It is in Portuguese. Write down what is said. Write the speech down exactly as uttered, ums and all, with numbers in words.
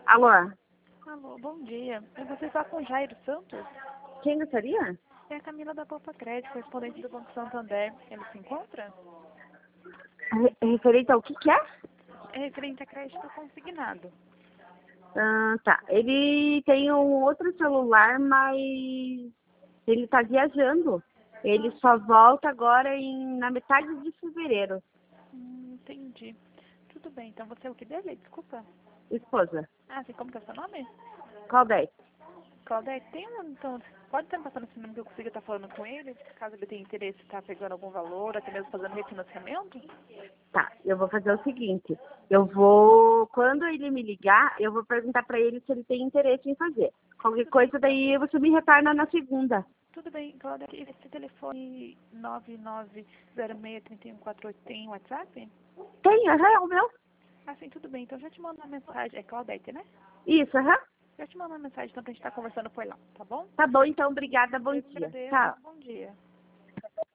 Alô? Alô, bom dia. Você está com o Jairo Santos? Quem gostaria? É a Camila da Poupa Crédito, correspondente do Banco Santander. Ele se encontra? Re- referente ao que que é? É referente a crédito consignado. Ah, tá. Ele tem um outro celular, mas ele tá viajando. Ele só volta agora em, na metade de fevereiro. Hum, entendi. Tudo bem, então você é o que dele? Desculpa. Esposa. Ah, sim, como que é o seu nome? Qual dez? Claudete, tem um, então, pode estar me passando esse número que eu consiga estar falando com ele, caso ele tenha interesse em estar pegando algum valor, até mesmo fazendo refinanciamento? Tá, eu vou fazer o seguinte. Eu vou, quando ele me ligar, eu vou perguntar pra ele se ele tem interesse em fazer. Qualquer coisa, daí você me retorna na segunda. Tudo bem, Claudete, esse telefone nove nove zero seis três um quatro oito tem WhatsApp? Tem, aham, é o meu. Ah, sim, tudo bem. Então já te mando uma mensagem. É Claudete, né? Isso, aham. Já te mando uma mensagem então pra gente estar conversando por lá, tá bom? Tá bom, então, obrigada, bom Eu que dia. agradeço. Tchau. Bom dia.